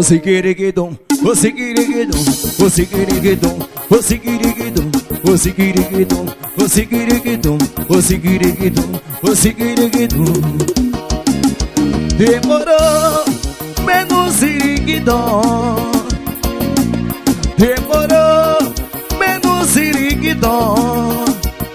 Você quereguedom, você quereguedom, você quereguedom, você quereguedom, você quereguedom, você quereguedom, você quereguedom, você quereguedom. Demorou, menos iriguidom. Demorou, menos iriguidom.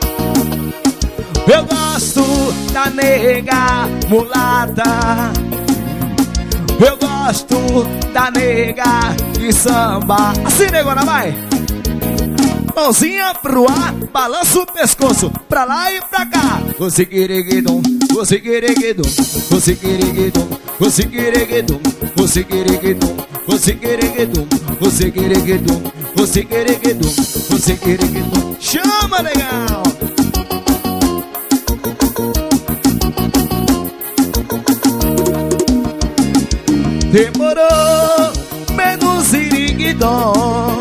Eu gosto da nega mulata. Eu gosto da nega de samba. Assim, negona, vai. Mãozinha pro ar, balança o pescoço pra lá e pra cá. Você quereguedom, você quereguedom, você quereguedom, você quereguedom, você quereguedom, você quereguedom, você quereguedom, você quereguedom, você quereguedom. Chama, legal. Demorou, menos iriguidom.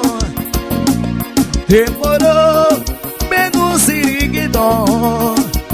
Demorou, menos iriguidom.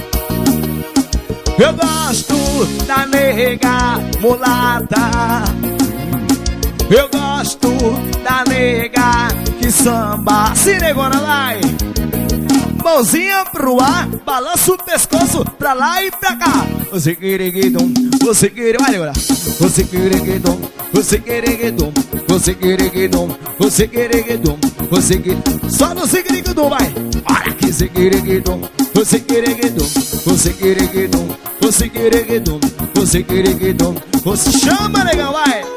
Eu gosto da nega mulata. Eu gosto da nega que samba. Se negona, vai. Mãozinha pro ar, balança o pescoço pra lá e pra cá. Você quereguedom, você quereguedom. Vai, negona. Você quereguedom, você quereguedom, você quereguedom, você quereguedom, você quereguedom. Só no quereguedom, vai. Olha que você quereguedom, você quereguedom, você quereguedom, você quereguedom, você quereguedom. Você chama, legal, vai.